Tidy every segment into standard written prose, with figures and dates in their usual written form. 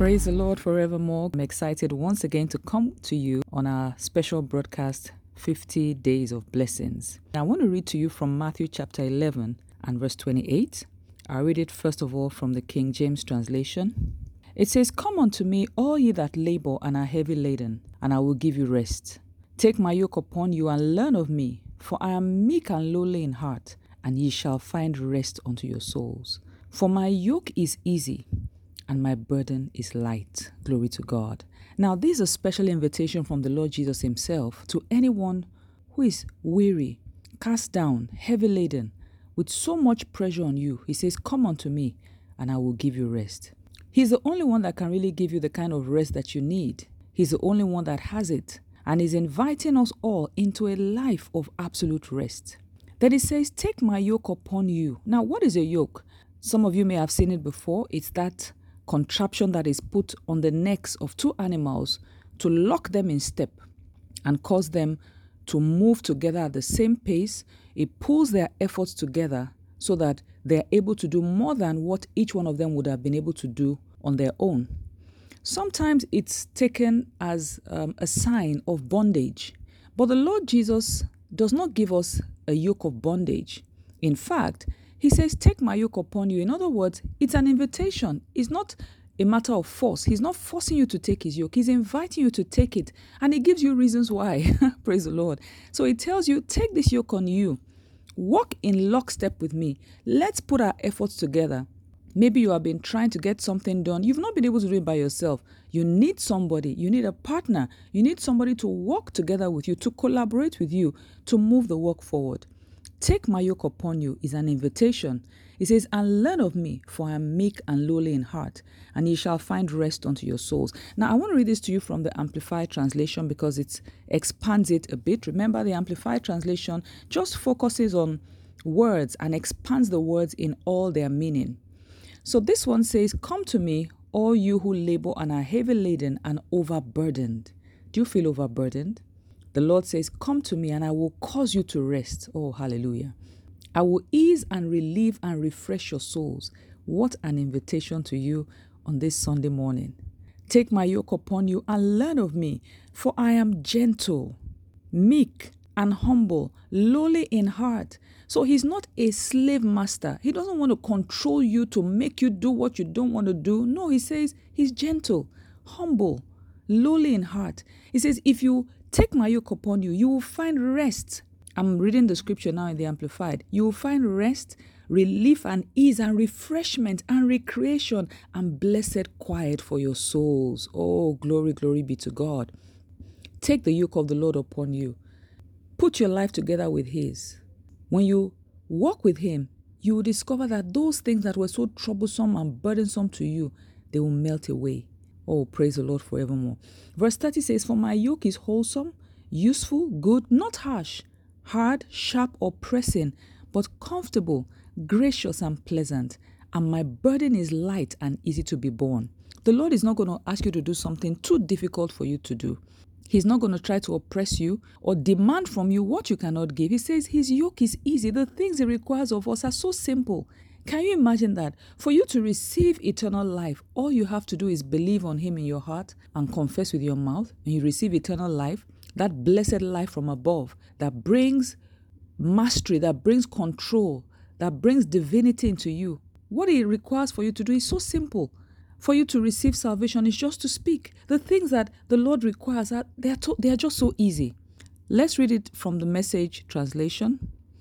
Praise the Lord forevermore. I'm excited once again to come to you on our special broadcast, 50 Days of Blessings. I want to read to you from Matthew chapter 11 and verse 28. I'll read it first of all from the King James translation. It says, "Come unto me, all ye that labor and are heavy laden, and I will give you rest. Take my yoke upon you and learn of me, for I am meek and lowly in heart, and ye shall find rest unto your souls. For my yoke is easy, and my burden is light." Glory to God. Now, this is a special invitation from the Lord Jesus himself to anyone who is weary, cast down, heavy laden, with so much pressure on you. He says, "Come unto me, and I will give you rest." He's the only one that can really give you the kind of rest that you need. He's the only one that has it. And he's inviting us all into a life of absolute rest. Then he says, "Take my yoke upon you." Now, what is a yoke? Some of you may have seen it before. It's that contraption that is put on the necks of two animals to lock them in step and cause them to move together at the same pace. It pulls their efforts together so that they're able to do more than what each one of them would have been able to do on their own. Sometimes it's taken as a sign of bondage, but the Lord Jesus does not give us a yoke of bondage. In fact, he says, "Take my yoke upon you." In other words, it's an invitation. It's not a matter of force. He's not forcing you to take his yoke. He's inviting you to take it. And he gives you reasons why. Praise the Lord. So he tells you, take this yoke on you. Walk in lockstep with me. Let's put our efforts together. Maybe you have been trying to get something done. You've not been able to do it by yourself. You need somebody. You need a partner. You need somebody to work together with you, to collaborate with you, to move the work forward. "Take my yoke upon you" is an invitation. It says, "And learn of me, for I am meek and lowly in heart, and ye shall find rest unto your souls." Now, I want to read this to you from the Amplified translation because it expands it a bit. Remember, the Amplified translation just focuses on words and expands the words in all their meaning. So this one says, "Come to me, all you who labor and are heavy laden and overburdened." Do you feel overburdened? The Lord says, "Come to me and I will cause you to rest." Oh, hallelujah. "I will ease and relieve and refresh your souls." What an invitation to you on this Sunday morning. "Take my yoke upon you and learn of me, for I am gentle, meek, and humble, lowly in heart." So he's not a slave master. He doesn't want to control you to make you do what you don't want to do. No, he says he's gentle, humble, lowly in heart. He says, if you take my yoke upon you, you will find rest. I'm reading the scripture now in the Amplified. You will find rest, relief and ease and refreshment and recreation and blessed quiet for your souls. Oh, glory, glory be to God. Take the yoke of the Lord upon you. Put your life together with his. When you walk with him, you will discover that those things that were so troublesome and burdensome to you, they will melt away. Oh, praise the Lord forevermore. Verse 30 says, "For my yoke is wholesome, useful, good, not harsh, hard, sharp, or pressing, but comfortable, gracious, and pleasant. And my burden is light and easy to be borne." The Lord is not going to ask you to do something too difficult for you to do. He's not going to try to oppress you or demand from you what you cannot give. He says his yoke is easy. The things he requires of us are so simple. Can you imagine that? For you to receive eternal life, all you have to do is believe on him in your heart and confess with your mouth, and you receive eternal life, that blessed life from above that brings mastery, that brings control, that brings divinity into you. What it requires for you to do is so simple. For you to receive salvation is just to speak. The things that the Lord requires, they are just so easy. Let's read it from the Message translation.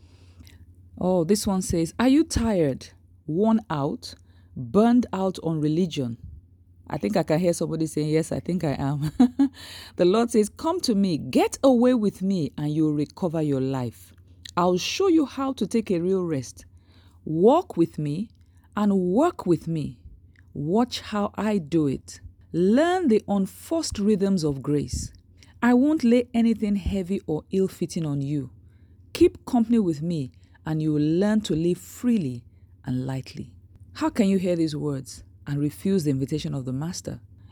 Oh, this one says, "Are you tired, worn out, burned out on religion?" I think I can hear somebody saying, "Yes, I think I am." The Lord says, "Come to me, get away with me, and you'll recover your life. I'll show you how to take a real rest. Walk with me and work with me. Watch how I do it. Learn the unforced rhythms of grace. I won't lay anything heavy or ill-fitting on you. Keep company with me, and you will learn to live freely and lightly." How can you hear these words and refuse the invitation of the Master?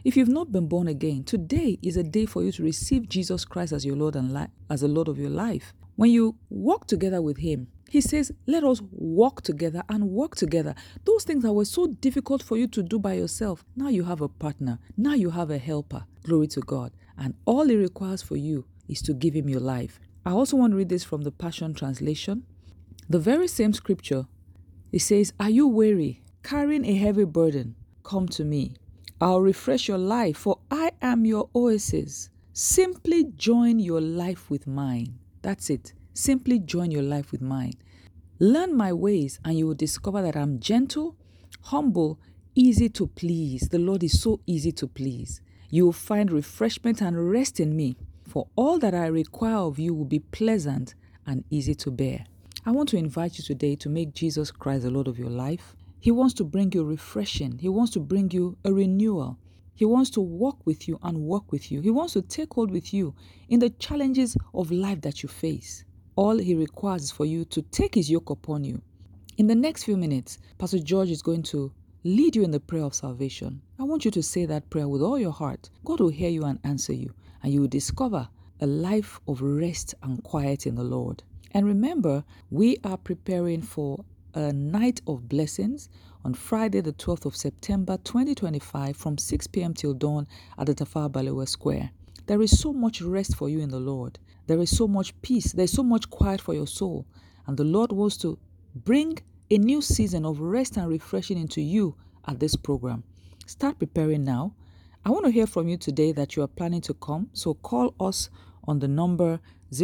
If you've not been born again, today is a day for you to receive Jesus Christ as your Lord and as the Lord of your life. When you walk together with Him, He says, let us walk together and work together. Those things that were so difficult for you to do by yourself, now you have a partner. Now you have a helper. Glory to God. And all He requires for you is to give Him your life. I also want to read this from the Passion Translation. The very same scripture, it says, are you weary, carrying a heavy burden? Come to me. I'll refresh your life, for I am your oasis. Simply join your life with mine. That's it. Simply join your life with mine. Learn my ways, and you will discover that I'm gentle, humble, easy to please. The Lord is so easy to please. You will find refreshment and rest in me, for all that I require of you will be pleasant and easy to bear. I want to invite you today to make Jesus Christ the Lord of your life. He wants to bring you refreshing. He wants to bring you a renewal. He wants to walk with you and work with you. He wants to take hold with you in the challenges of life that you face. All He requires is for you to take His yoke upon you. In the next few minutes, Pastor George is going to lead you in the prayer of salvation. I want you to say that prayer with all your heart. God will hear you and answer you, and you will discover a life of rest and quiet in the Lord. And remember, we are preparing for a night of blessings on Friday, the 12th of September, 2025, from 6 p.m. till dawn at the Tafawa Balewa Square. There is so much rest for you in the Lord. There is so much peace. There is so much quiet for your soul. And the Lord wants to bring a new season of rest and refreshing into you at this program. Start preparing now. I want to hear from you today that you are planning to come. So call us on the number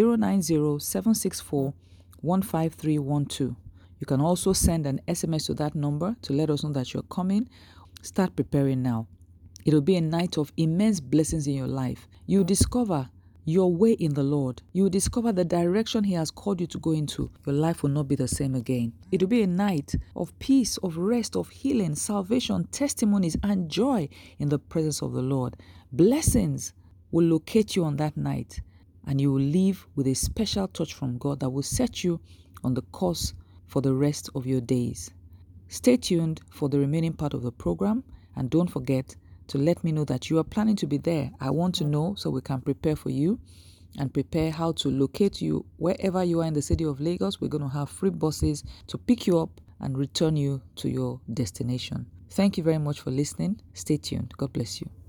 090-764-15312. You can also send an SMS to that number to let us know that you're coming. Start preparing now. It'll be a night of immense blessings in your life. You'll discover your way in the Lord. You'll discover the direction He has called you to go into. Your life will not be the same again. It'll be a night of peace, of rest, of healing, salvation, testimonies, and joy in the presence of the Lord. Blessings will locate you on that night, and you will leave with a special touch from God that will set you on the course for the rest of your days. Stay tuned for the remaining part of the program, and don't forget to let me know that you are planning to be there. I want to know so we can prepare for you and prepare how to locate you wherever you are in the city of Lagos. We're going to have free buses to pick you up and return you to your destination. Thank you very much for listening. Stay tuned. God bless you.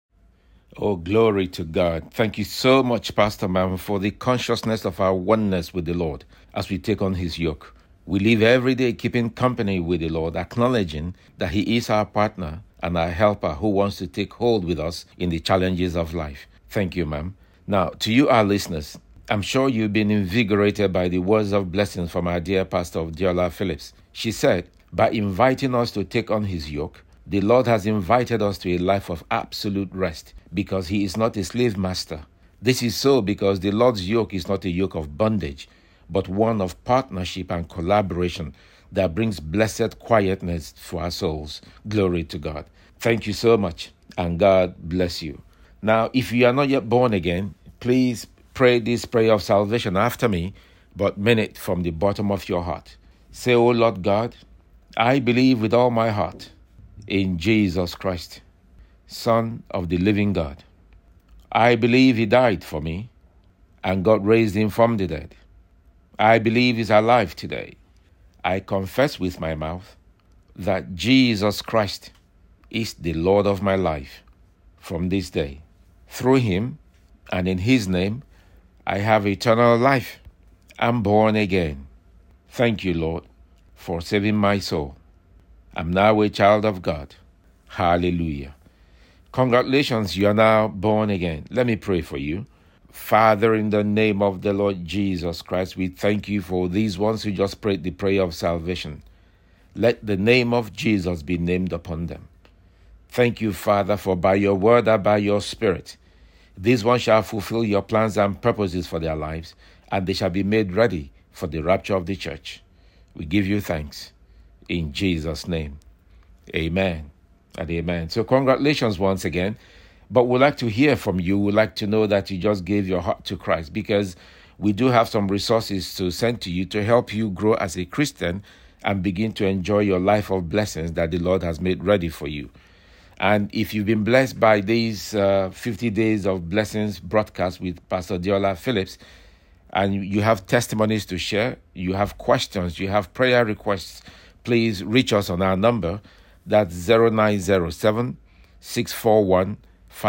Oh, glory to God. Thank you so much, Pastor Ma'am, for the consciousness of our oneness with the Lord as we take on His yoke. We live every day keeping company with the Lord, acknowledging that He is our partner and our helper who wants to take hold with us in the challenges of life. Thank you, ma'am. Now, to you, our listeners, I'm sure you've been invigorated by the words of blessings from our dear pastor Diola Phillips. She said, by inviting us to take on His yoke, the Lord has invited us to a life of absolute rest because He is not a slave master. This is so because the Lord's yoke is not a yoke of bondage, but one of partnership and collaboration that brings blessed quietness for our souls. Glory to God. Thank you so much, and God bless you. Now, if you are not yet born again, please pray this prayer of salvation after me, but mean it from the bottom of your heart. Say, O Lord God, I believe with all my heart in Jesus Christ, Son of the living God. I believe He died for me, and God raised Him from the dead. I believe He's alive today. I confess with my mouth that Jesus Christ is the Lord of my life from this day. Through Him and in His name, I have eternal life. I'm born again. Thank you, Lord, for saving my soul. I'm now a child of God. Hallelujah. Congratulations, you are now born again. Let me pray for you. Father, in the name of the Lord Jesus Christ, we thank you for these ones who just prayed the prayer of salvation. Let the name of Jesus be named upon them. Thank you, Father, for by your word and by your Spirit, these ones shall fulfill your plans and purposes for their lives, and they shall be made ready for the rapture of the church. We give you thanks. In Jesus' name, amen and amen. So congratulations once again. But we'd like to hear from you. We'd like to know that you just gave your heart to Christ, because we do have some resources to send to you to help you grow as a Christian and begin to enjoy your life of blessings that the Lord has made ready for you. And if you've been blessed by these 50 Days of Blessings broadcast with Pastor Deola Phillips, and you have testimonies to share, you have questions, you have prayer requests, please reach us on our number. That's 0907 641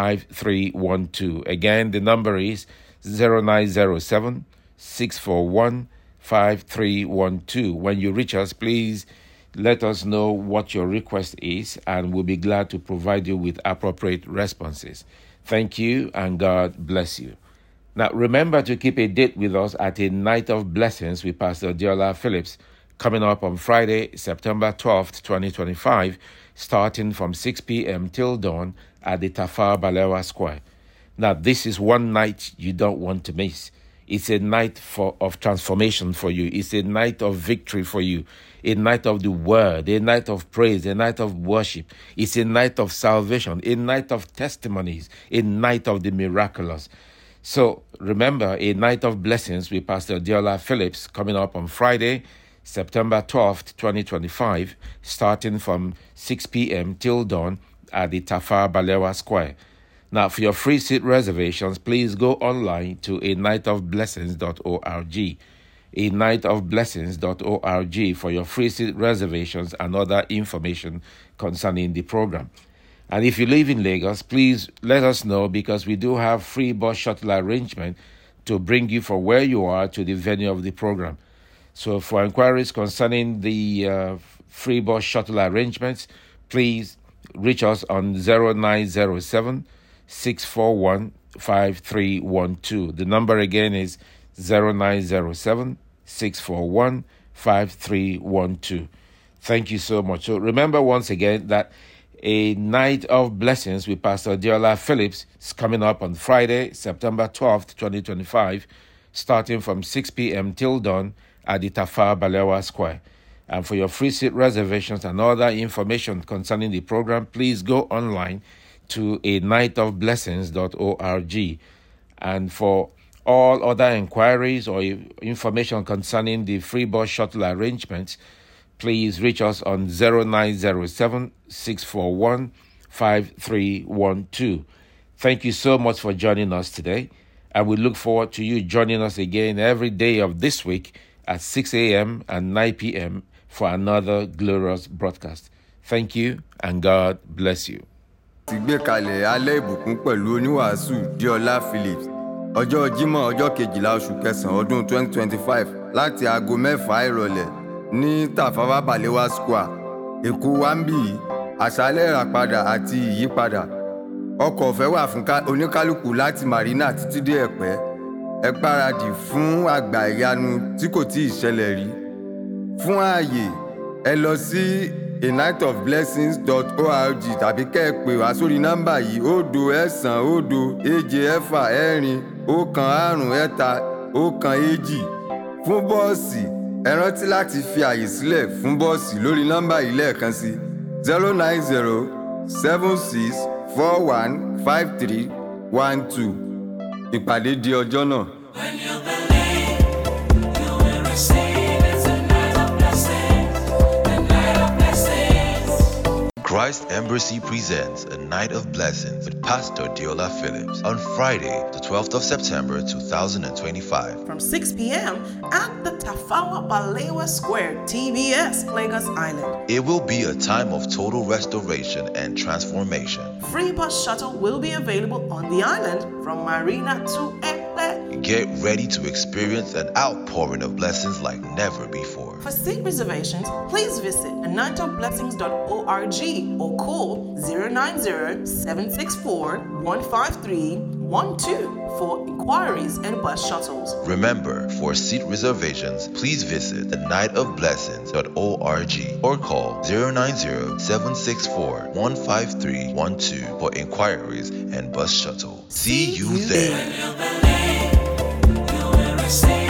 5312. Again, the number is 0907 641 5312. When you reach us, please let us know what your request is, and we'll be glad to provide you with appropriate responses. Thank you, and God bless you. Now, remember to keep a date with us at a Night of Blessings with Pastor Deola Phillips, coming up on Friday, September 12th, 2025, starting from 6 p.m. till dawn at the Tafawa Balewa Square. Now, this is one night you don't want to miss. It's a night of transformation for you. It's a night of victory for you. A night of the word, a night of praise, a night of worship. It's a night of salvation, a night of testimonies, a night of the miraculous. So remember, a Night of Blessings with Pastor Deola Phillips coming up on Friday, September 12th, 2025, starting from 6 p.m. till dawn at the Tafawa Balewa Square. Now, for your free seat reservations, please go online to anightofblessings.org. anightofblessings.org for your free seat reservations and other information concerning the program. And if you live in Lagos, please let us know, because we do have free bus shuttle arrangement to bring you from where you are to the venue of the program. So for inquiries concerning the free bus shuttle arrangements, please reach us on 0907 641 5312. The number again is 0907 641 5312. Thank you so much. So remember once again that a Night of Blessings with Pastor Deola Phillips is coming up on Friday, September 12th, 2025, starting from 6 p.m. till dawn at the Tafawa Balewa Square. And for your free seat reservations and other information concerning the program, please go online to anightofblessings.org. And for all other inquiries or information concerning the free bus shuttle arrangements, please reach us on 0907 641 5312. Thank you so much for joining us today, and we look forward to you joining us again every day of this week at 6 a.m. and 9 p.m. for another glorious broadcast. Thank you, and God bless you. Ìgbékalẹ̀ alẹ́ ìbùkún pẹ̀lú oníwàásù Deola Phillips ọjọ́ Jímọ̀ ọjọ́ 12 oṣù kẹsàn-án ọdún 2025 láti aago 6 ìrọ̀lẹ́ ní Tafawa Balewa Square, Èkó wambi. Àṣálẹ́ ìràpadà àti ìyípadà. Ọkọ̀ ọ̀fẹ́ wà fún oníkálùkù láti Marina títí dé Ẹ̀pẹ́. Ẹ gbáradì fún àgbà ìyanu tí kò tíì ṣẹlẹ̀ rí. Fún ààyè, ẹ lọ sí anightofblessings.org tàbí kẹ́ ẹ pè wá sórí nọ́mbà yìí 09076464152. Fún bọ́ọ̀sì, ẹ rántí láti fi àyè sílẹ̀ fún bọ́ọ̀sì lórí nọ́mbà yìí lẹ́ẹ̀kan sí 09076415312. Ìpàdé di ọjọ́ náà. When you believe, you will receive. It's a night of blessings, a night of blessings. Christ Embassy presents a Night of Blessings with Pastor Deola Phillips on Friday, the 12th of September 2025. From 6 p.m. at the Tafawa Balewa Square, TBS, Lagos Island. It will be a time of total restoration and transformation. Free bus shuttle will be available on the island from Marina to Ekpe. Get ready to experience an outpouring of blessings like never before. For seat reservations, please visit anightofblessings.org or call 090-764-15312 for inquiries and bus shuttles. Remember, for seat reservations, please visit anightofblessings.org or call 090-764-15312 for inquiries and bus shuttle. See you there. When you believe, you will receive.